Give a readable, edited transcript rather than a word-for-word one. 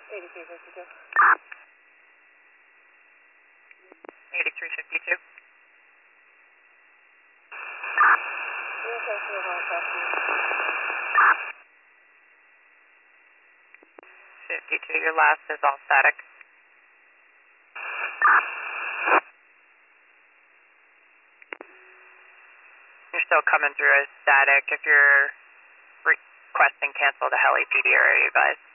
8352. 8352. Request your one question. 52, your last is all static. You're still coming through as static. If you're requesting cancel the heli PD, are you advised?